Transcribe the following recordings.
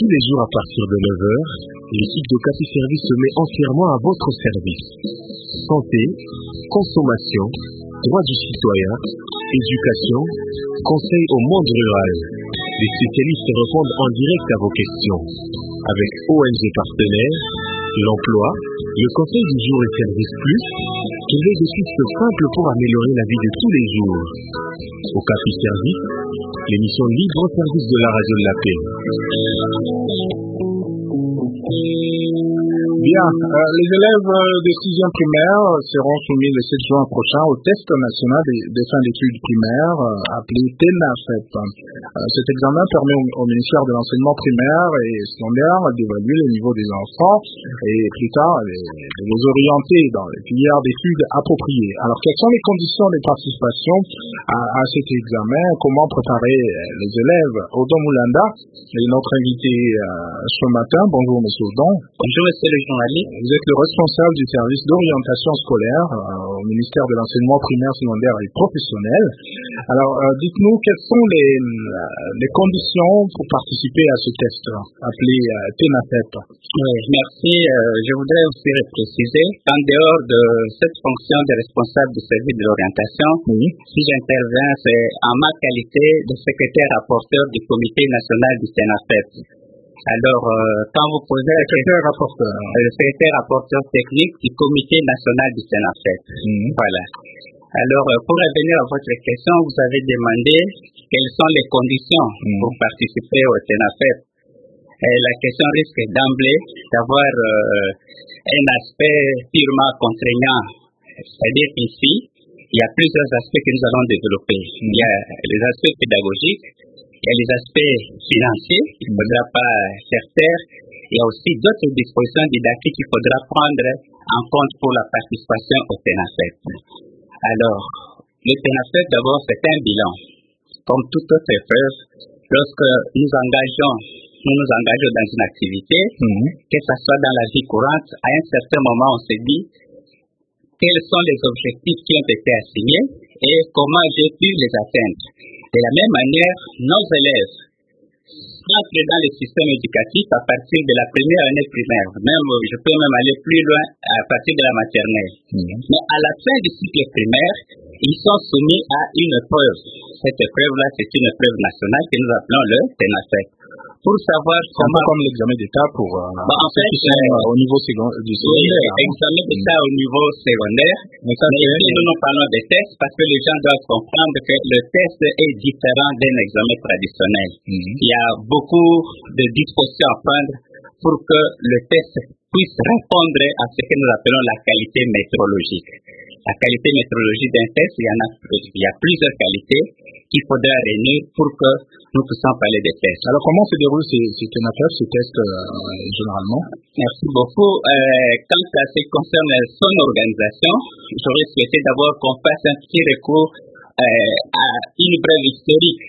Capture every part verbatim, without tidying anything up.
Tous les jours à partir de neuf heures, le site de Capi Service se met entièrement à votre service. Santé, consommation, droits du citoyen, éducation, conseil au monde rural. Les spécialistes répondent en direct à vos questions. Avec O N G partenaires, l'emploi, le conseil du jour et service plus, trouvez des pistes simples pour améliorer la vie de tous les jours. Au Capi Service, l'émission libre au service de la radio de la paix. Bien, euh, les élèves de sixième primaire seront soumis le sept juin prochain au test national des, des fins d'études primaires euh, appelé TENAFEP. Euh, cet examen permet au, au ministère de l'enseignement primaire et secondaire d'évaluer le niveau des enfants et plus tard de les orienter dans les filières d'études appropriées. Alors, quelles sont les conditions de participation à, à cet examen? Comment préparer les élèves? Odon Moulanda est notre invité euh, ce matin. Bonjour, monsieur Odon. Bonjour, monsieur le journaliste. Vous êtes le responsable du service d'orientation scolaire euh, au ministère de l'enseignement primaire, secondaire et professionnel. Alors, euh, dites-nous quelles sont les, les conditions pour participer à ce test appelé euh, TENAFEP. Oui, merci. Euh, je voudrais aussi préciser qu'en dehors de cette fonction de responsable du service de l'orientation, oui. si j'interviens, c'est en ma qualité de secrétaire rapporteur du comité national du TENAFEP. Alors, euh, quand vous posez la secrétaire rapporteur, euh, le secrétaire rapporteur technique du comité national du TENAFEP. Mmh. Voilà. Alors, euh, pour revenir à votre question, vous avez demandé quelles sont les conditions mmh. pour participer au TENAFEP. Et la question risque d'emblée d'avoir euh, un aspect purement contraignant. C'est-à-dire qu'ici, il y a plusieurs aspects que nous allons développer. Mmh. Il y a les aspects pédagogiques, il y a les aspects financiers qu'il ne faudra pas faire taire. Il y a aussi d'autres dispositions didactiques qu'il faudra prendre en compte pour la participation au TENAFEP. Alors, le TENAFEP, d'abord, c'est un bilan. Comme toute autre épreuve, lorsque nous engageons, nous nous engageons dans une activité, mmh. que ce soit dans la vie courante, à un certain moment, on se dit quels sont les objectifs qui ont été assignés et comment j'ai pu les atteindre. De la même manière, nos élèves entrent dans le système éducatif à partir de la première année primaire. Même, je peux même aller plus loin à partir de la maternelle. Mmh. Mais à la fin du cycle primaire, ils sont soumis à une épreuve. Cette épreuve-là, c'est une épreuve nationale que nous appelons le TENAFEP. Pour savoir comment... comme l'examen d'État pour euh, bah, en fait, euh, au niveau secondaire. Du secondaire oui, l'examen d'État mmh. au niveau secondaire. Mais, ça, mais ici, nous nous parlons des tests parce que les gens doivent comprendre que le test est différent d'un examen traditionnel. Mmh. Il y a beaucoup de dispositions à prendre pour que le test puisse répondre à ce que nous appelons la qualité métrologique. La qualité métrologique d'un test, il y en a, il y a plusieurs qualités qu'il faudra réunir pour que nous puissions parler des tests. Alors, comment se déroule ces, ces TENAFEP, ces tests euh, généralement? Merci beaucoup. Euh, quant à ce qui concerne son organisation, j'aurais souhaité d'abord qu'on fasse un petit recours euh, à une brève historique.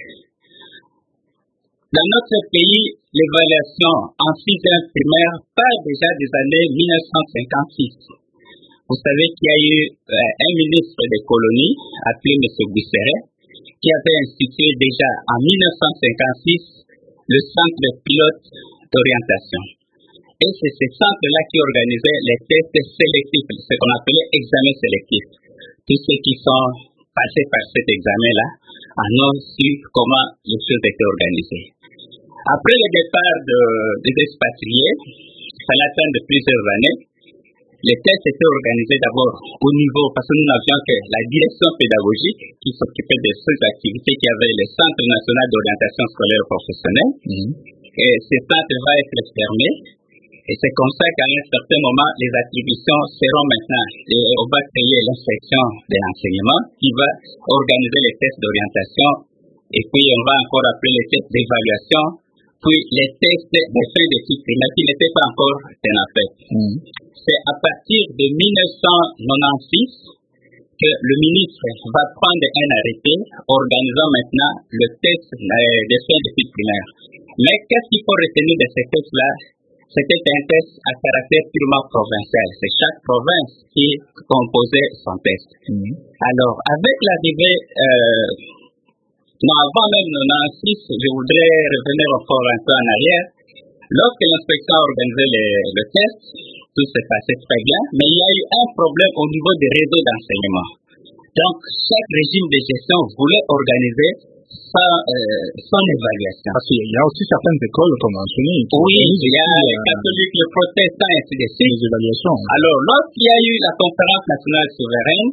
Dans notre pays, l'évaluation en sixième primaire part déjà des années mille neuf cent cinquante-six. Vous savez qu'il y a eu euh, un ministre des colonies, appelé M. Busseret, qui avait institué déjà en mille neuf cent cinquante-six le centre pilote d'orientation. Et c'est ce centre-là qui organisait les tests sélectifs, ce qu'on appelait examens sélectifs. Tous ceux qui sont passés par cet examen-là en ont su comment les choses étaient organisées. Après le départ de, des expatriés, ça l'attend de plusieurs années. Les tests étaient organisés d'abord au niveau, parce que nous n'avions que la direction pédagogique qui s'occupait de ces activités qui avait le Centre national d'orientation scolaire professionnelle. Mmh. Et ce centre va être fermé. Et c'est comme ça qu'à un certain moment, les attributions seront maintenant, et on va créer l'inspection de l'enseignement qui va organiser les tests d'orientation. Et puis, on va encore appeler les tests d'évaluation. Puis, les tests de fin d'études primaires qui n'étaient pas encore TENAFEP. Mmh. C'est à partir de mille neuf cent quatre-vingt-seize que le ministre va prendre un arrêté organisant maintenant le test des fins d'études primaires. Mais qu'est-ce qu'il faut retenir de ces tests-là? C'était un test à caractère purement provincial. C'est chaque province qui composait son test. Mmh. Alors, avec l'arrivée, euh, non, avant même quatre-vingt-seize, je voudrais revenir encore un peu en arrière. Lorsque l'inspection a organisé le, le test, tout s'est passé très bien, mais il y a eu un problème au niveau des réseaux d'enseignement. Donc, chaque régime de gestion voulait organiser sans, euh, son évaluation. Parce qu'il y a aussi certaines écoles conventionnées. Oui, il y a les catholiques, les protestants, et ainsi de suite. Les évaluations. Alors, lorsqu'il y a eu la conférence nationale souveraine,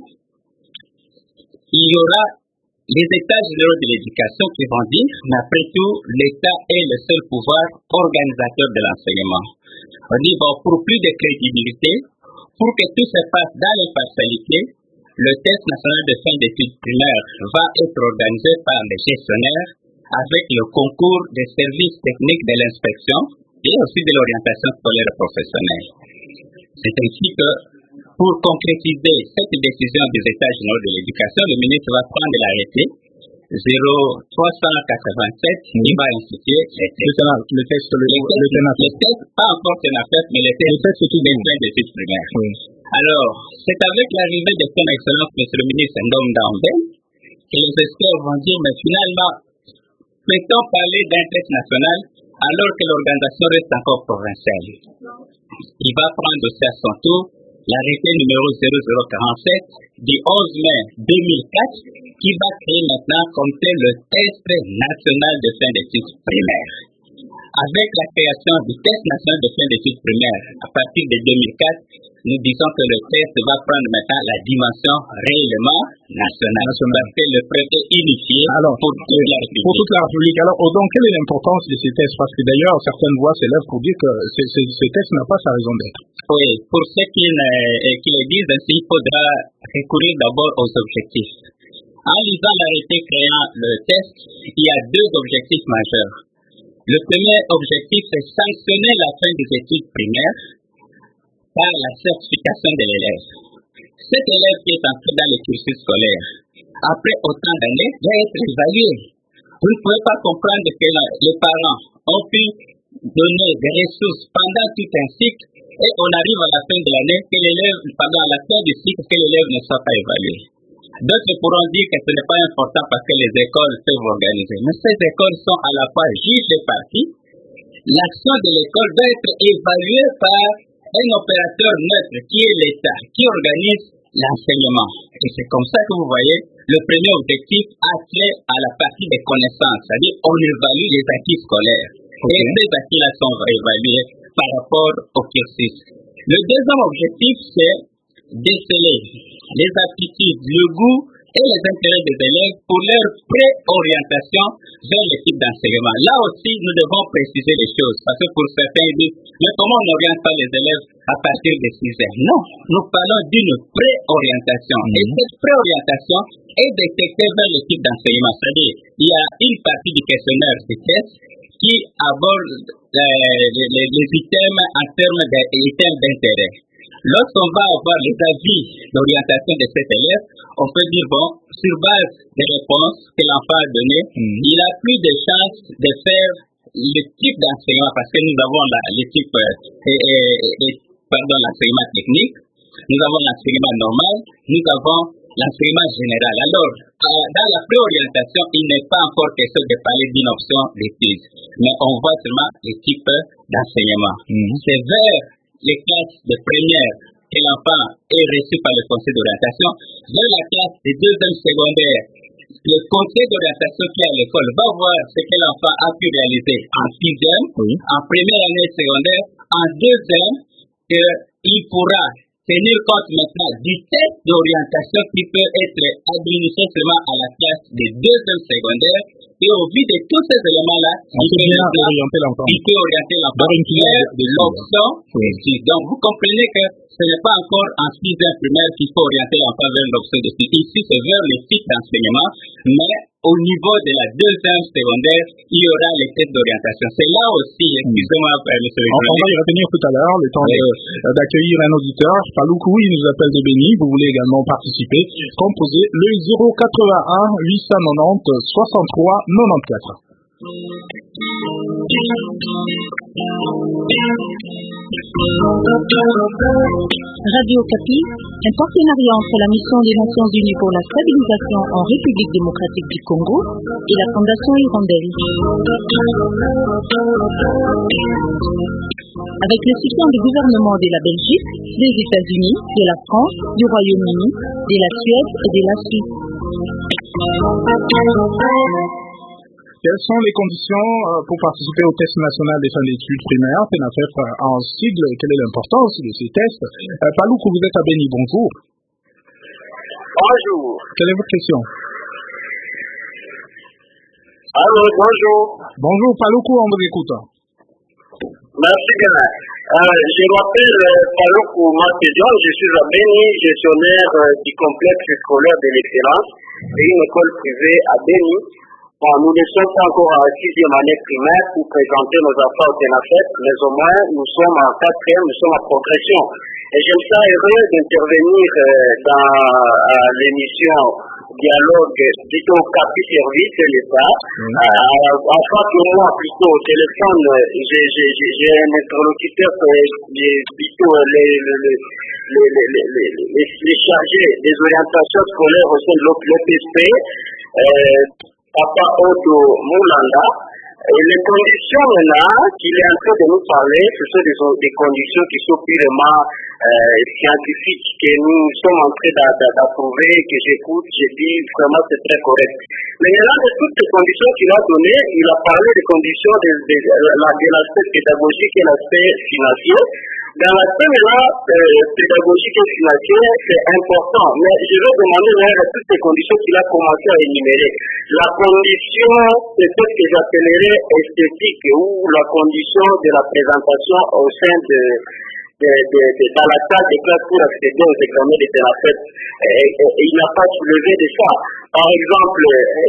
il y aura les états généraux de l'éducation qui vont dire, mais après tout, l'État est le seul pouvoir organisateur de l'enseignement. On dit, bon, pour plus de crédibilité, pour que tout se passe dans l'impartialité, le test national de fin d'études primaires va être organisé par les gestionnaires avec le concours des services techniques de l'inspection et aussi de l'orientation scolaire et professionnelle. C'est ainsi que, pour concrétiser cette décision des États généraux de l'éducation, le ministre va prendre l'arrêté zéro trois cent quatre-vingt-sept qui va instituer les tests. Le test, le, le, le, le test, pas encore Tenafep, mais les tests des fins d'études primaires. Oui. Alors, c'est avec l'arrivée de son Excellence, Monsieur le ministre Ndom Daombé, que les experts vont dire, mais finalement, peut-on parler d'un test national alors que l'organisation reste encore provinciale? Il va prendre aussi à son tour l'arrêté numéro zéro zéro quarante-sept du onze mai deux mille quatre qui va créer maintenant comme tel le test national de fin d'études primaires. Avec la création du test national de fin d'études primaires à partir de deux mille quatre, nous disons que le test va prendre maintenant la dimension réellement nationale. Parce que le préfet unifié Alors, pour toute la République. Pour toute la République. Alors, donc, quelle est l'importance de ces tests? Parce que d'ailleurs, certaines voix s'élèvent pour dire que ce, ce, ce test n'a pas sa raison d'être. Oui, pour ceux qui, euh, qui le disent ainsi, il faudra recourir d'abord aux objectifs. En lisant l'arrêté créant le test, il y a deux objectifs majeurs. Le premier objectif, c'est sanctionner la fin des études primaires par la certification de l'élève. Cet élève qui est entré dans le cursus scolaire, après autant d'années, doit être évalué. Vous ne pouvez pas comprendre que les parents ont pu donner des ressources pendant tout un cycle et on arrive à la fin de l'année que l'élève, pendant la fin du cycle, que l'élève ne soit pas évalué. D'autres pourront dire que ce n'est pas important parce que les écoles peuvent organiser. Mais ces écoles sont à la fois juges et parties. L'action de l'école doit être évaluée par un opérateur neutre qui est l'État, qui organise l'enseignement. Et c'est comme ça que vous voyez, le premier objectif attrait à la partie des connaissances, c'est-à-dire on évalue les acquis scolaires. Okay. Et ces acquis-là sont évalués par rapport au cursus. Le deuxième objectif, c'est déceler les aptitudes, le goût et les intérêts des élèves pour leur préorientation vers le type d'enseignement. Là aussi, nous devons préciser les choses, parce que pour certains, ils disent, mais comment on n'oriente pas les élèves à partir de six heures? Non, nous parlons d'une préorientation. Mm-hmm. Et cette préorientation est détectée vers le type d'enseignement. C'est-à-dire, il y a une partie du questionnaire du test qui aborde euh, les, les, les items en termes d'items d'intérêt. Lorsqu'on va avoir les avis d'orientation de cet élève, on peut dire, bon, sur base des réponses que l'enfant a données, mmh. il a plus de chances de faire le type d'enseignement, parce que nous avons la, le type, euh, euh, euh, pardon, l'enseignement technique, nous avons l'enseignement normal, nous avons l'enseignement général. Alors, euh, dans la préorientation, il n'est pas encore question de parler d'une option d'études, mais on voit seulement les types d'enseignement. Mmh. C'est vers les classes de première que l'enfant est reçu par le conseil d'orientation, vers la classe de deuxième secondaire, le conseil d'orientation qui est à l'école va voir ce que l'enfant a pu réaliser en sixième, oui. en première année secondaire, en deuxième, qu'il pourra tenir compte maintenant du test d'orientation qui peut être administré seulement à la classe de deuxième secondaire. Et au vu de tous ces éléments-là, il peut orienter l'enfant. Il peut orienter l'enfant vers l'option d'études. Donc, vous comprenez que ce n'est pas encore en sixième primaire qu'il faut orienter l'enfant vers l'option d'études. Ici, c'est vers le type d'enseignement, mais au niveau de la deuxième secondaire, il y aura les tests d'orientation. C'est là aussi, excusez-moi, monsieur le On va y revenir tout à l'heure, le temps oui. de, d'accueillir un auditeur. Paloukou, il nous appelle de Béni. Vous voulez également participer. Composez le zéro quatre-vingt-un huit cent quatre-vingt-dix soixante-trois quatre-vingt-quatorze. Radio Okapi, un partenariat entre la mission des Nations Unies pour la stabilisation en République démocratique du Congo et la Fondation Hirondelle. Avec le soutien du gouvernement de la Belgique, des États-Unis, de la France, du Royaume-Uni, de la Suède et de la Suisse. Quelles sont les conditions pour participer au test national des fins d'études primaires, TENAFEP en sigle? Quelle est l'importance de ces tests? euh, Paloukou, vous êtes à Béni, bonjour. Bonjour. Quelle est votre question? Allô, bonjour. Bonjour Paloukou, on vous écoute. Merci bien. Euh, je m'appelle euh, Paloukou Martédion, je suis à Béni, gestionnaire euh, du complexe scolaire de l'excellence et une école privée à Béni. Bon, nous ne sommes pas encore à la sixième année primaire pour présenter nos affaires au TENAFEP, mais au moins nous sommes en quatrième, nous sommes en progression. Et je suis heureux d'intervenir euh, dans euh, l'émission Dialogue plutôt Capi Service de l'État. Mm. Euh, en face de moi, plutôt au téléphone, j'ai, j'ai, j'ai, j'ai un interlocuteur qui est plutôt les, les, les, les, les, les, les, les chargés des orientations scolaires au sein de l'O P S P. Euh, Papa Odo Moulanda, et les conditions là qu'il est en train de nous parler, ce sont des, des conditions qui sont purement euh, scientifiques, que nous sommes en train d'approuver, que j'écoute, je dis vraiment c'est très correct. Mais il y a de toutes les conditions qu'il a données, il a parlé des conditions de, de, de, de l'aspect pédagogique et l'aspect financier. Dans l'aspect là, euh, pédagogique et financier, c'est important. Mais je vais demander là toutes les conditions qu'il a commencé à énumérer. La condition, c'est ce que j'appellerais esthétique ou la condition de la présentation au sein de, de, de, de dans la salle de classe pour accéder aux examens de TENAFEP. Et, et, et il n'a pas soulevé de ça. Par exemple,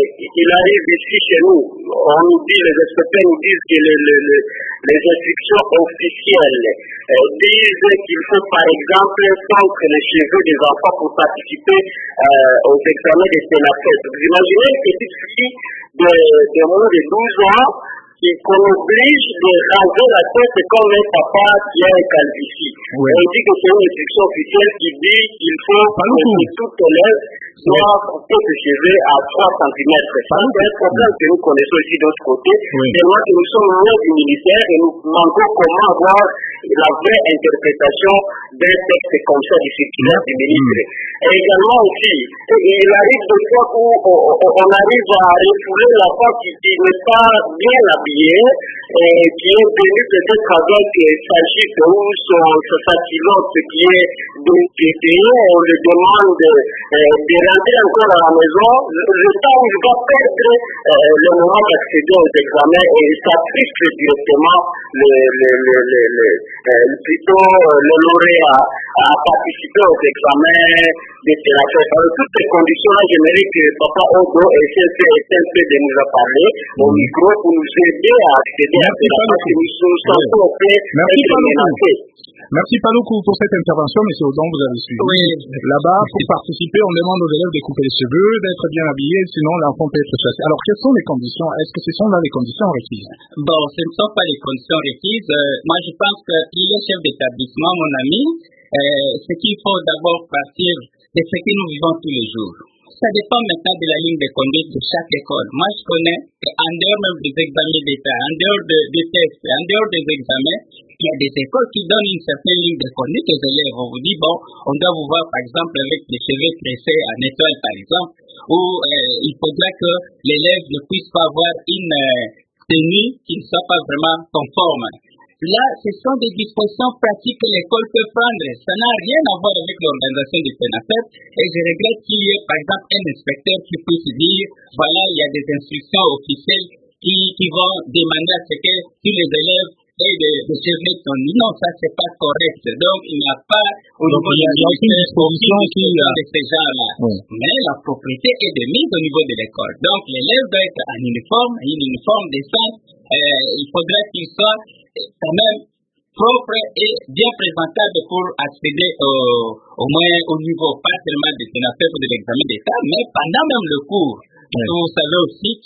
il arrive ici chez nous, on nous dit, les experts nous disent que le, le, le, les instructions officielles euh, disent qu'il faut par exemple tondre les cheveux des enfants pour participer euh, aux examens de TENAFEP. Vous imaginez une petite fille de, de moins de douze ans qui qu'on oblige de raser la tête comme un papa qui a un calvitie. Oui. On dit que c'est une instruction officielle qui dit qu'il faut que tout élève soit coupé de cheveux à trois centimètres. C'est un problème que nous connaissons ici de l'autre côté. Oui. C'est moi que nous sommes loin du ministère et nous manquons comment avoir la vraie interprétation d'un texte comme ça du circulaire du ministre. Mm. Et également aussi, il arrive des fois où on arrive à refouler la femme qui, qui n'est pas bien habillée et qui est venue peut-être avec sa jupe ou sa culotte qui est dépiétée. On lui demande de rentrer encore à la maison. Le temps où il va perdre le moment d'accéder aux examens et ça frustre directement le, le, le, le, le, le plutôt le lauréat à participer aux examens de TENAFEP. Alors, toutes ces conditions-là, j'aimerais que Papa Odo essaie un peu de nous en parler au micro pour nous aider à accéder à TENAFEP parce que nous nous sentons un peu menacés. Merci Paloukou pour cette intervention, M. Odon, vous avez suivi. Oui. Là-bas, pour participer, on demande aux élèves de couper les cheveux, d'être bien habillés, sinon l'enfant peut être chassé. Alors, quelles sont les conditions? Est-ce que ce sont là les conditions requises? Bon, ce ne sont pas les conditions requises. Euh, moi, je pense qu'il est chef d'établissement, mon ami. Euh, ce qu'il faut d'abord partir de ce que nous vivons tous les jours. Ça dépend maintenant de la ligne de conduite de chaque école. Moi, je connais qu'en dehors même des examens d'État, en dehors de, des tests, en dehors des examens, il y a des écoles qui donnent une certaine ligne de conduite aux élèves. On vous dit, bon, on doit vous voir par exemple avec les cheveux tressés en étoile par exemple, ou euh, il faudra que l'élève ne puisse pas avoir une euh, tenue qui ne soit pas vraiment conforme. Là, ce sont des dispositions pratiques que l'école peut prendre. Ça n'a rien à voir avec l'organisation du TENAFEP. Et je regrette qu'il y ait, par exemple, un inspecteur qui puisse dire, voilà, il y a des instructions officielles qui, qui vont demander à ce que tous les élèves aient des de cheveux tondus. Non, ça, c'est pas correct. Donc, il n'y a pas au niveau du ministère aucune disposition de ces gens-là. Oui. Mais la propriété est de mise au niveau de l'école. Donc, l'élève doit être en uniforme, un uniforme décent. Euh, il faudrait qu'il soit quand même propre et bien présentable pour accéder au, au moins au niveau pas seulement de TENAFEP ou de l'examen d'État, mais pendant même le cours. Oui. Vous savez aussi qu'il y a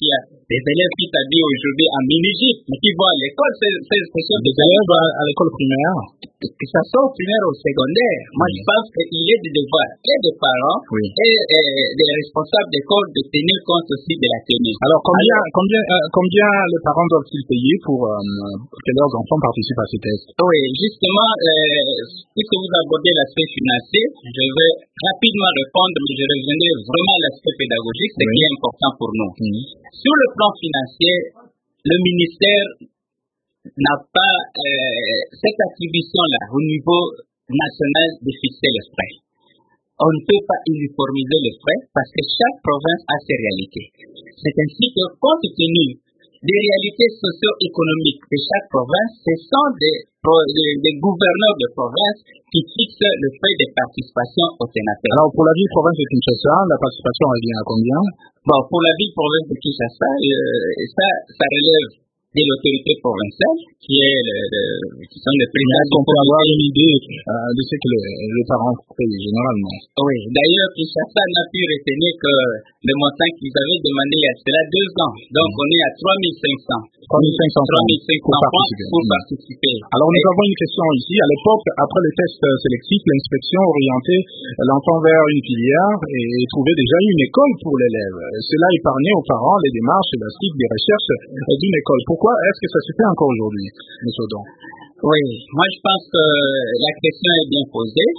des élèves qui s'habillent aujourd'hui en mini-jupe, mais qui vont à l'école, c'est c'est c'est sûr Des élèves à, à l'école primaire. que ça soit au primaire ou au secondaire. Moi, je pense qu'il est du devoir et des parents Oui. et euh, des responsables d'école de tenir compte aussi de la tenue. Alors, combien, Alors, combien, euh, combien les parents doivent-ils payer pour euh, que leurs enfants participent à ces tests? Oui, justement, euh, puisque vous abordez l'aspect financier, je vais rapidement répondre, mais je reviendrai vraiment à l'aspect pédagogique, ce Oui. qui est important pour nous. Mhm. Sur le plan financier, le ministère n'a pas euh, cette attribution-là au niveau national de fixer les frais. On ne peut pas uniformiser les frais parce que chaque province a ses réalités. C'est ainsi que, compte tenu des réalités socio-économiques de chaque province, ce sont des, pro- des, des gouverneurs de province qui fixent le frais de participation au Ténatel. Alors, pour la ville province de Kinshasa, la participation revient à combien? Bon, pour la ville province de Kinshasa, euh, ça, ça relève de l'autorité provinciale, qui est le, le, qui sont les Mais présidents est-ce du qu'on peut avoir comité. une idée euh, de ce que les, les parents payent généralement? Oui, d'ailleurs, Kinshasa n'a pu retenir que le montant qu'ils avaient demandé il y a cela deux ans. Donc, Mm. on est à trois mille cinq cents. trois mille cinq cents trois mille cinq pour cents francs participer. pour Mm. participer. Alors, nous Et- avons une question ici. À l'époque, après le test euh, sélectif, l'inspection orientait l'enfant vers une filière et trouvait déjà une école pour l'élève. Cela épargnait aux parents les démarches et la suite des recherches euh, d'une école. Pourquoi est-ce que ça se fait encore aujourd'hui, M. Odon? Oui, moi je pense que la question est bien posée.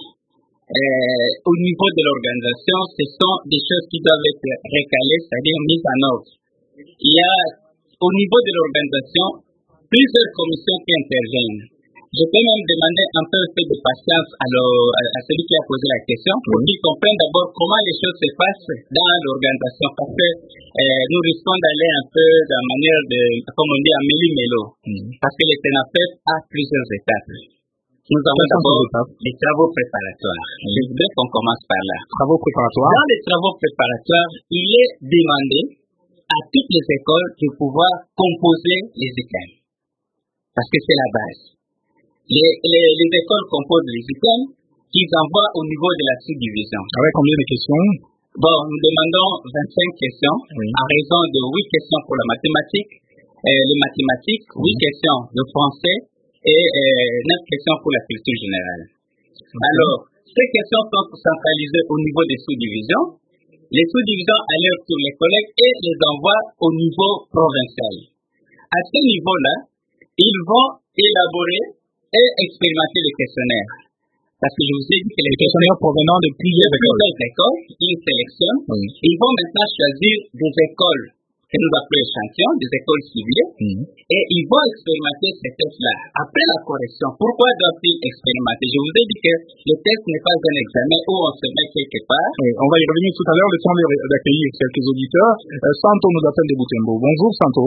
Euh, au niveau de l'organisation, ce sont des choses qui doivent être recalées, c'est-à-dire mises en ordre. Il y a, au niveau de l'organisation, plusieurs commissions qui interviennent. Je peux même demander un peu de patience à, le, à celui qui a posé la question pour qu'il comprenne d'abord comment les choses se passent dans l'organisation, parce que euh, nous risquons d'aller un peu de la manière de, comme on dit, à méli-mélo, Mm. parce que le TENAPEP a plusieurs étapes. Nous avons Quelles sont d'abord ces étapes? les travaux préparatoires. Je voudrais qu'on commence par là. Travaux préparatoires. Dans les travaux préparatoires, il est demandé à toutes les écoles de pouvoir composer les I C A M, parce que c'est la base. Les, les, les écoles composent les I C A M qu'ils envoient au niveau de la subdivision. Avec combien de questions? Bon, nous demandons vingt-cinq questions, Oui. en raison de huit questions pour la mathématique, euh, les mathématiques, huit questions de français et euh, neuf questions pour la culture générale. Alors, ces questions sont centralisées au niveau des sous-divisions. Les sous-divisions alertent sur les collègues et les envoient au niveau provincial. À ce niveau-là, ils vont élaborer et expérimenter le questionnaire. Parce que je vous ai dit que les Questionnaires provenant de plusieurs écoles. plusieurs écoles, ils sélectionnent. Oui. Ils vont maintenant choisir des écoles que nous appelons échantillons, des écoles ciblées, Mm. et ils vont expérimenter ces tests-là. Après la correction, pourquoi doivent-ils expérimenter? Je vous ai dit que le test n'est pas un examen où on se met quelque part. Oui, on va y revenir tout à l'heure, le temps de- d'accueillir quelques auditeurs. Euh, Santo nous appelle de Butembo. Bonjour Santo.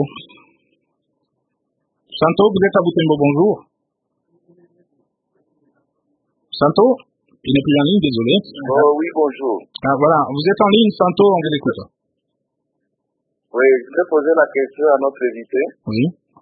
Santo, vous êtes à Butembo, bonjour. Santo, il n'est plus en ligne, désolé. Oh oui, bonjour. Ah, voilà, vous êtes en ligne, Santo, on vous écoute. Oui, je vais poser la question à notre invité. Oui.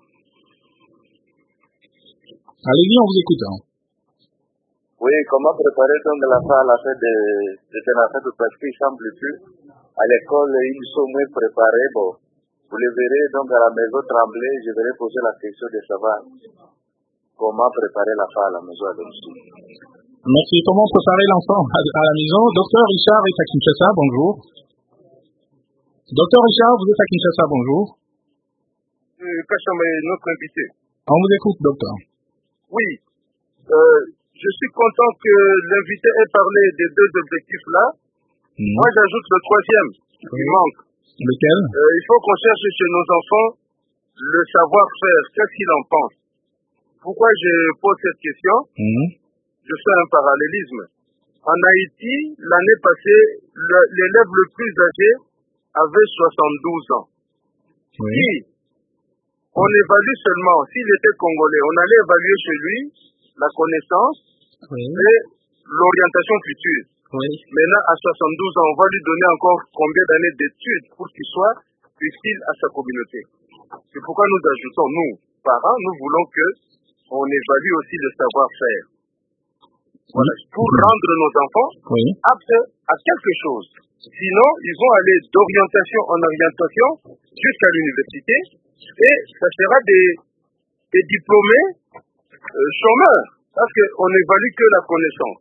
Allez-y, on vous écoute. Hein. Oui, comment préparer donc la salle à faire de, de Ténatel parce qu'il semble plus. À l'école, ils sont moins préparés. Bon, vous les verrez donc à la maison trembler. Je vais poser la question de savoir comment préparer la salle à la maison à domicile. Merci. Comment préparer l'enfant à, à la maison? Docteur Richard est à Kinshasa, bonjour. Docteur Richard, vous êtes à Kinshasa, bonjour. Euh, Kachama est notre invité. On vous écoute, docteur. Oui, euh, je suis content que l'invité ait parlé des deux objectifs-là. Mmh. Moi, j'ajoute le troisième qui Oui. manque. Lequel? Euh, il faut qu'on cherche chez nos enfants le savoir-faire. Qu'est-ce qu'ils en pensent? Pourquoi je pose cette question? Mmh. Je fais un parallélisme. En Haïti, l'année passée, le- l'élève le plus âgé avait soixante-douze ans. Oui. Si on évalue seulement, s'il était congolais, on allait évaluer chez lui la connaissance Oui, et l'orientation future. oui. Maintenant, à soixante-douze ans, on va lui donner encore combien d'années d'études pour qu'il soit utile à sa communauté. C'est pourquoi nous ajoutons, nous, parents, nous voulons que on évalue aussi le savoir-faire. Voilà, pour rendre nos enfants Oui. aptes à quelque chose. Sinon, ils vont aller d'orientation en orientation jusqu'à l'université, et ça sera des, des diplômés euh, chômeurs, parce qu'on n'évalue que la connaissance.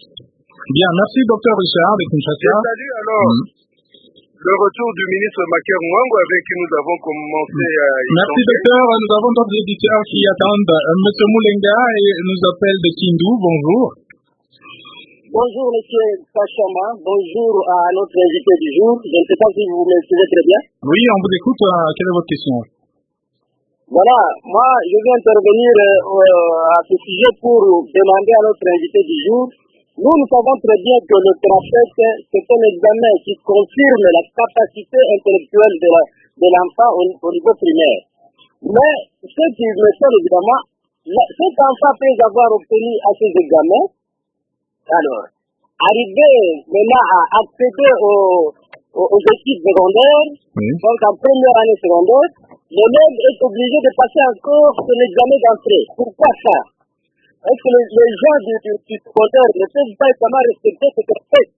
Bien, merci docteur Richard de Kinshasa. Je salue alors mmh. le retour du ministre Maker Mwango avec qui nous avons commencé à y Merci changer. docteur, nous avons d'autres éditeurs qui attendent. Euh, Monsieur Moulenga nous appelle de Kindu, bonjour. Bonjour Monsieur Kachama, bonjour à notre invité du jour. Je ne sais pas si vous me suivez très bien. Oui, on vous écoute. Euh, quelle est votre question? Voilà, moi je vais intervenir euh, à ce sujet pour demander à notre invité du jour. Nous, nous savons très bien que le TRAPET, c'est un examen qui confirme la capacité intellectuelle de, la, de l'enfant au, au niveau primaire. Mais ce qui me semble évidemment, la, cet enfant peut avoir obtenu à ces examens. Alors, arriver maintenant à accéder aux, aux, aux études secondaires, oui. Donc en première année secondaire, l'élève est obligé de passer encore son examen d'entrée. Pourquoi ça? Est-ce que les, les gens du, du, du secondaire ne peuvent pas comment respecter ce texte?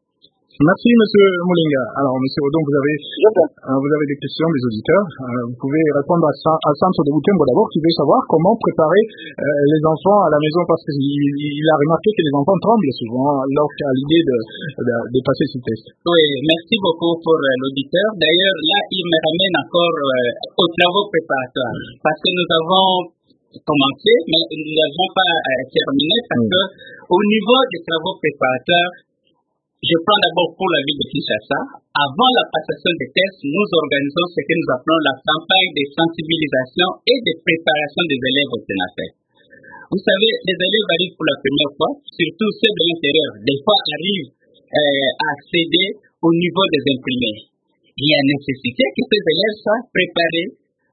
Merci monsieur Moulenga. Alors monsieur Odon, vous avez, euh, vous avez des questions des auditeurs. Euh, vous pouvez répondre à, à Centre de Boutembo d'abord, qui veut savoir comment préparer euh, les enfants à la maison, parce qu'il il a remarqué que les enfants tremblent souvent lorsqu'à l'idée de, de, de passer ce test. Oui, merci beaucoup pour euh, l'auditeur. D'ailleurs, là, il me ramène encore euh, aux travaux préparatoires, parce que nous avons commencé, mais nous n'avons pas euh, terminé, parce mmh. que au niveau des travaux préparatoires, je prends d'abord pour la ville de Kinshasa. Avant la passation des tests, nous organisons ce que nous appelons la campagne de sensibilisation et de préparation des élèves au TENAFEP. Vous savez, les élèves arrivent pour la première fois, surtout ceux de l'intérieur. Des fois, arrivent euh, à accéder au niveau des imprimés. Il y a nécessité que ces élèves soient préparés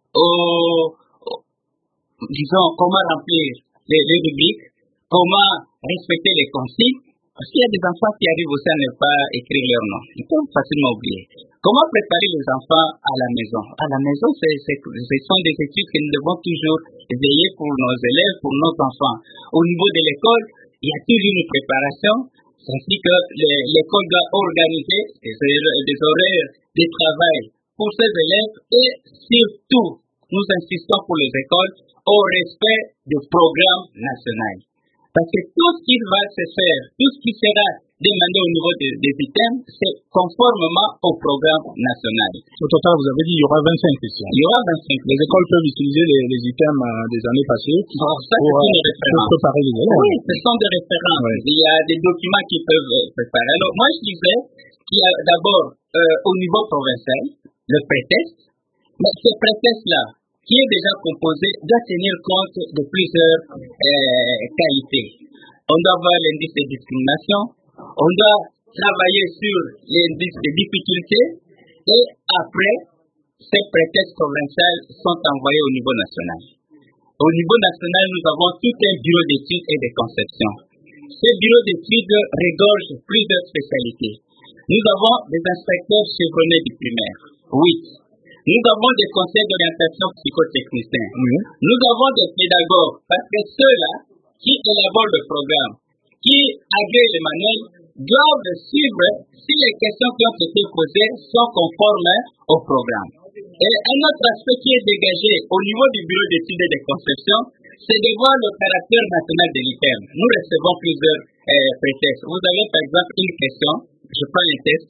au, au disons, comment remplir les, les rubriques, comment respecter les consignes. Parce qu'il y a des enfants qui arrivent aussi à ne pas écrire leur nom. Ils peuvent facilement oublier. Comment préparer les enfants à la maison? À la maison, c'est, c'est, ce sont des études que nous devons toujours veiller pour nos élèves, pour nos enfants. Au niveau de l'école, il y a toujours une préparation. Ça signifie que les, l'école doit organiser des, des horaires de travail pour ces élèves et surtout, nous insistons pour les écoles au respect du programme national. Parce que tout ce qui va se faire, tout ce qui sera demandé au niveau des, des items, c'est conformément au programme national. Au total, vous avez dit qu'il y aura vingt-cinq questions. Il y aura vingt-cinq. Les écoles peuvent utiliser les, les items euh, des années passées bon, ça, pour, c'est une euh, référence. pour préparer les élèves. Oui, ce sont des références. Oui. Il y a des documents qui peuvent euh, préparer. Alors, moi, je disais qu'il y a d'abord, euh, au niveau provincial, le pré-test. Mais ce pré-test-là, qui est déjà composé, doit tenir compte de plusieurs euh, qualités. On doit voir l'indice de discrimination, on doit travailler sur l'indice de difficulté, et après, ces prétextes provinciaux sont envoyés au niveau national. Au niveau national, nous avons tout un bureau d'études et de conception. Ce bureau d'études regorge plusieurs spécialités. Nous avons des inspecteurs chevronnés du primaire, huit. Nous avons des conseils d'orientation psychotechniciens. Oui. Nous avons des pédagogues, parce que ceux-là qui élaborent le programme, qui agrègent les manuels, doivent suivre si les questions qui ont été posées sont conformes au programme. Et un autre aspect qui est dégagé au niveau du bureau d'études et de conception, c'est de voir le caractère national de l'I T E M. Nous recevons plusieurs euh, prétextes. Vous avez par exemple une question, je prends un test.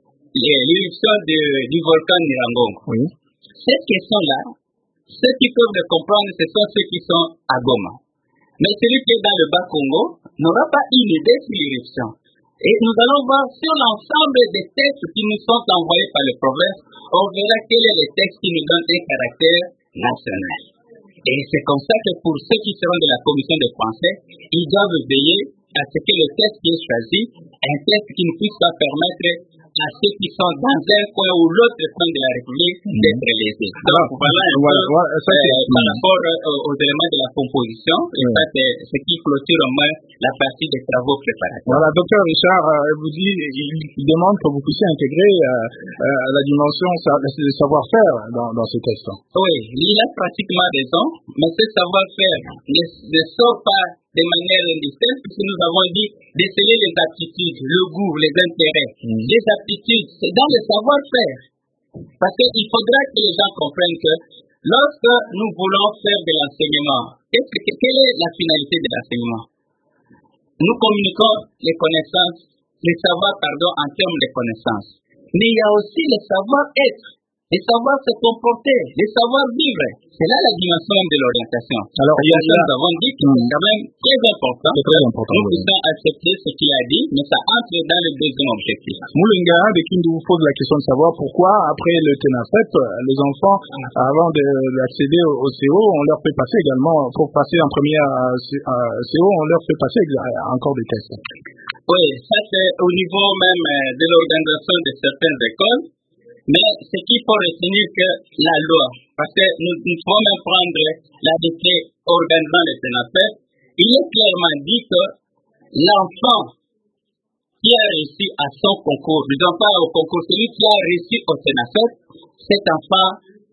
L'éruption du volcan Nyiragongo. Oui. Cette question-là, ceux qui peuvent le comprendre, ce sont ceux qui sont à Goma. Mais celui qui est dans le Bas-Congo n'aura pas une idée sur l'éruption. Et nous allons voir sur l'ensemble des textes qui nous sont envoyés par les provinces, on verra quel est le texte qui nous donne un caractère national. Et c'est comme ça que pour ceux qui seront de la commission de français, ils doivent veiller à ce que le texte qui est choisi, un texte qui ne puisse pas permettre à ceux qui sont dans un coin ou l'autre coin de la République mmh. d'être lésés. Donc voilà un voilà, peu voilà, ça, euh, par rapport euh, aux éléments de la composition, mmh. et ça c'est ce qui clôture au moins la partie des travaux préparatoires. Voilà, docteur Richard euh, vous dit, il, il demande que vous puissiez intégrer euh, euh, la dimension de savoir-faire dans, dans ce test. Oui, il a pratiquement raison, mais ce savoir-faire ne, ne sort pas de manière indistincte, puisque nous avons dit déceler les aptitudes, le goût, les intérêts. Mmh. Les aptitudes, c'est dans le savoir-faire. Parce qu'il faudra que les gens comprennent que lorsque nous voulons faire de l'enseignement, qu'est-ce que, quelle est la finalité de l'enseignement? Nous communiquons les connaissances, les savoirs, pardon, en termes de connaissances. Mais il y a aussi le savoir-être, le savoir se comporter, le savoir-vivre. C'est là la dimension de l'orientation. Alors, il y a ça, nous avons dit que c'est quand même très important. C'est très important. Nous pouvons oui. accepter ce qu'il a dit, mais ça entre dans le deuxième objectif. Moulinga de Kindu vous pose la question de savoir pourquoi, après le TENAFEP, les enfants, avant d'accéder au C O, on leur fait passer également, pour passer en première C O, on leur fait passer encore des tests. Oui, ça c'est au niveau même de l'organisation de certaines écoles. Mais ce qu'il faut retenir que la loi, parce que nous, nous pouvons même prendre la décret organisant le TENAFEP, il est clairement dit que l'enfant qui a réussi à son concours, disons pas au concours, celui qui a réussi au TENAFEP, cet enfant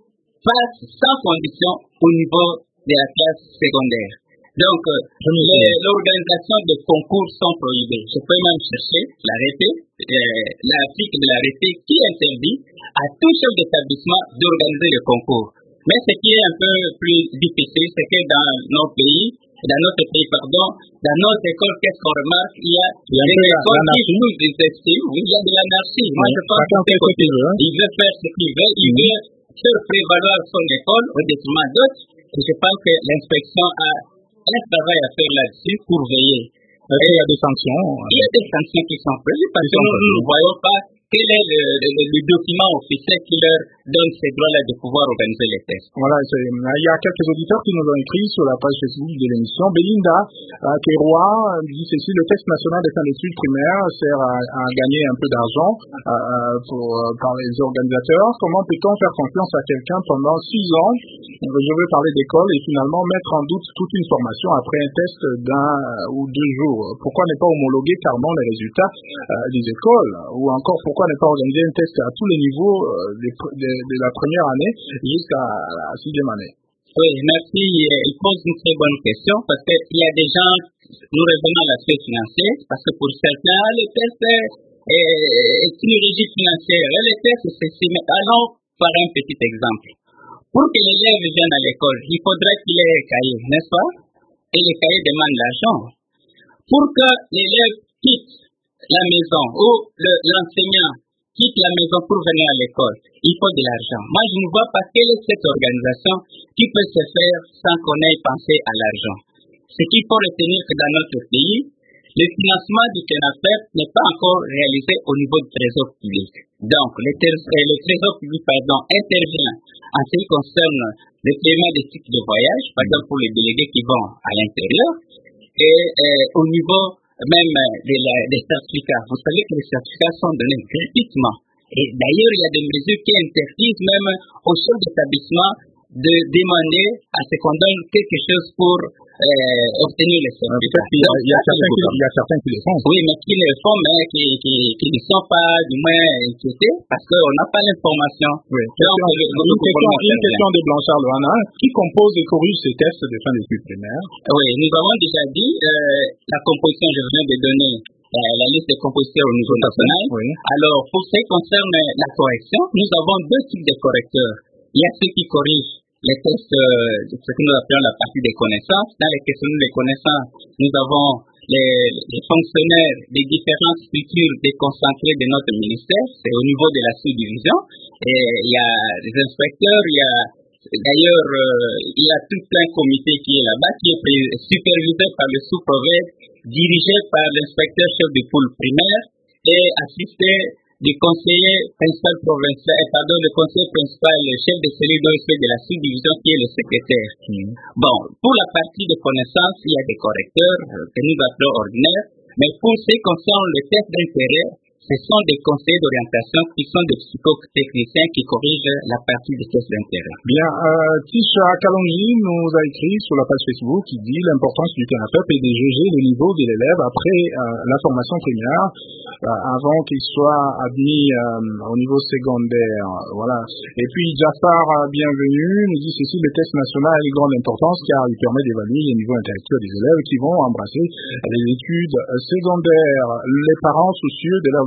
passe sans condition au niveau de la classe secondaire. Donc, l'organisation de concours sont prohibées. Je peux même chercher l'arrêté, euh, l'article de l'arrêté qui interdit à tout chef d'établissement d'organiser le concours. Mais ce qui est un peu plus difficile, c'est que dans nos pays, dans notre pays, pardon, dans nos écoles, qu'est-ce qu'on remarque? Il y a, il y a des écoles qui nous estiment, oui, il y a de l'anarchie. Moi, je pense que il veut faire ce qu'il veut, il veut faire prévaloir son école au détriment d'autres. Et je pense que l'inspection a un travail à faire là-dessus pour veiller. Et il y a des sanctions. Il y a des sanctions qui sont prévues parce que nous ne voyons pas quel est le, le, le document officiel qui leur donne ces droits-là de pouvoir organiser les tests. Voilà, il y a quelques auditeurs qui nous ont écrit sur la page Facebook de l'émission. Belinda euh, Kérois dit ceci: le test national des fins d'études primaires sert à, à gagner un peu d'argent euh, pour, euh, par les organisateurs. Comment peut-on faire confiance à quelqu'un pendant six ans? Je veux parler d'école et finalement mettre en doute toute une formation après un test d'un ou deux jours. Pourquoi ne pas homologuer carrément les résultats euh, des écoles? Ou encore, pourquoi ne pas organiser un test à tous les niveaux euh, de, de, de la première année jusqu'à la sixième année? Oui, merci. Il pose une très bonne question parce qu'il y a des gens, nous revenons à l'aspect financier, parce que pour certains, le test est, est une régie financière. Le test, c'est si, mais allons par un petit exemple. Pour que l'élève vienne à l'école, il faudrait qu'il ait un cahier, n'est-ce pas? Et le cahier demande l'argent. Pour que l'élève quitte la maison ou l'enseignant quitte la maison pour venir à l'école, il faut de l'argent. Moi, je ne vois pas quelle est cette organisation qui peut se faire sans qu'on ait pensé à l'argent. Ce qu'il faut retenir que dans notre pays, le financement du TENAFEP n'est pas encore réalisé au niveau du trésor public. Donc, le, le trésor public, pardon, intervient en ce qui concerne le paiement des titres de voyage, par exemple pour les délégués qui vont à l'intérieur, et euh, au niveau même de la, des certificats. Vous savez que les certificats sont donnés gratuitement. Et d'ailleurs, il y a des mesures qui interdisent même aux chefs d'établissement de demander à ce qu'on donne quelque chose pour euh, obtenir les certificats. Il y a, il y a, certains, qui, il y a certains qui le font. Oui, mais qui le font, mais qui, qui, qui ne sont pas du moins inquiétés parce qu'on n'a pas l'information. Oui. Donc, question, le, le une, question, une question de Blanchard Lohana. Qui compose et corrige ces tests de fin d'études primaires? Oui, nous avons déjà dit euh, la composition, je viens de donner euh, la liste des compositeurs au niveau national. Oui. Alors, pour ce qui concerne la correction, nous avons deux types de correcteurs. Il y a ceux qui corrigent les tests, euh, ce que nous appelons la partie des connaissances. Dans les questions des connaissances, nous avons les, les fonctionnaires des différentes structures déconcentrées de notre ministère. C'est au niveau de la sous-division. Et il y a les inspecteurs, il y a d'ailleurs euh, il y a tout un comité qui est là-bas, qui est supervisé par le sous-prophète, dirigé par l'inspecteur chef du pôle primaire et assisté du conseiller principal provincial, pardon, le conseiller principal, le chef de cellule d'O S P de la sous-division qui est le secrétaire. Mmh. Bon, pour la partie de connaissances, il y a des correcteurs que nous appelons ordinaires, mais pour ce qui concerne le test d'intérêt, ce sont des conseillers d'orientation qui sont des psychotechniciens qui corrigent la partie des tests d'intérêt. Bien, euh, Tisha Kalonji nous a écrit sur la page Facebook qui dit l'importance du TENAFEP est de juger le niveau de l'élève après euh, la formation primaire, euh, avant qu'il soit admis euh, au niveau secondaire. Voilà. Et puis Jafar, bienvenue, nous dit ceci: le test national a une grande importance car il permet d'évaluer les niveaux intellectuels des élèves qui vont embrasser les études secondaires. Les parents soucieux de leur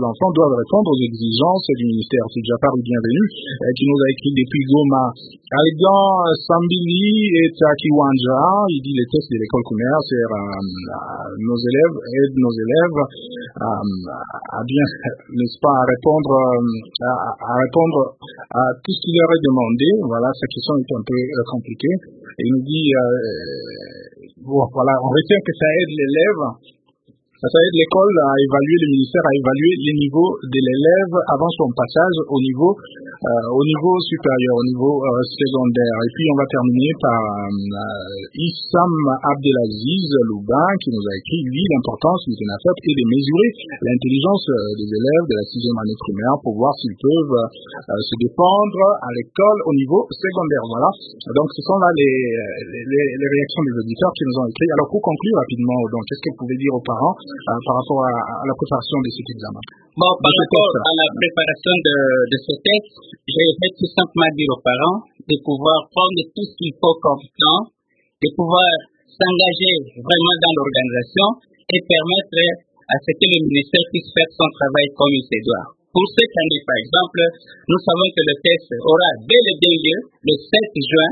enfants doivent répondre aux exigences du ministère. C'est Jafar bienvenu, euh, qui nous a écrit depuis Goma. Algan Sambili et Takiwanja, il dit les tests de l'école commerce et euh, nos élèves aident nos élèves euh, à bien, n'est-ce pas, à répondre, euh, à, à répondre à tout ce qui leur est demandé. Voilà, sa question est un peu euh, compliquée. Et il nous dit, euh, bon, voilà, on retient que ça aide l'élève. Ça aide l'école à évaluer, le ministère à évaluer les niveaux de l'élève avant son passage au niveau, euh, au niveau supérieur, au niveau euh, secondaire. Et puis on va terminer par euh, Issam Abdelaziz Louban qui nous a écrit, lui, l'importance du TENAFEP est de mesurer l'intelligence des élèves de la sixième année primaire pour voir s'ils peuvent euh, se défendre à l'école au niveau secondaire. Voilà. Donc ce sont là les, les, les réactions des auditeurs qui nous ont écrit. Alors pour conclure rapidement, donc qu'est-ce que vous pouvez dire aux parents Euh, par rapport à, à la préparation de cet examen? Bon, par rapport à la préparation de, de ce texte, je vais tout simplement dire aux parents de pouvoir prendre tout ce qu'il faut comme temps, de pouvoir s'engager vraiment dans l'organisation et permettre à ce que le ministère puisse faire son travail comme il se doit. Pour cette année, par exemple, nous savons que le test aura bel et bien lieu le sept juin,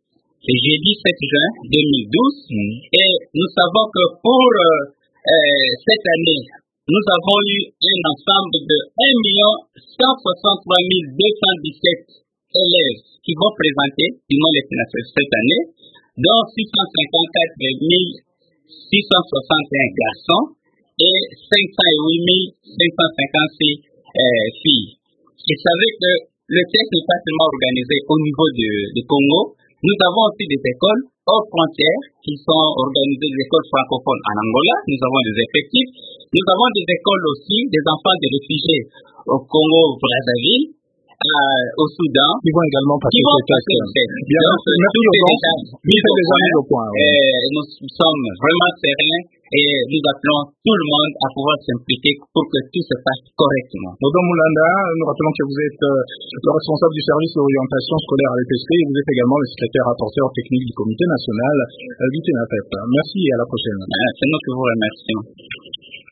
le jeudi sept juin deux mille douze, mmh. Et nous savons que pour euh, Euh, cette année, nous avons eu un ensemble de un million cent soixante-trois mille deux cent dix-sept élèves qui vont présenter, du moins les TENAFEP cette année, dont six cent cinquante-quatre mille six cent soixante et un garçons et cinq cent huit mille cinq cent cinquante-six euh, filles. Vous savez que le test n'est pas seulement organisé au niveau du, du Congo, nous avons aussi des écoles hors frontières qui sont organisées, des écoles francophones en Angola, nous avons des effectifs, nous avons des écoles aussi, des enfants de réfugiés au Congo-Brazzaville, euh, au Soudan, qui vont également passer ce test. Bien, donc, tout est déjà mis au point, au point ouais. Et nous sommes vraiment sereins et nous appelons tout le monde à pouvoir s'impliquer pour que tout se passe correctement. Dodon Moulanda, nous rappelons que vous êtes euh, le responsable du service d'orientation scolaire à l'E P S P et vous êtes également le secrétaire rapporteur technique du comité national euh, du TENAFEP. Merci et à la prochaine. C'est nous qui vous remercions.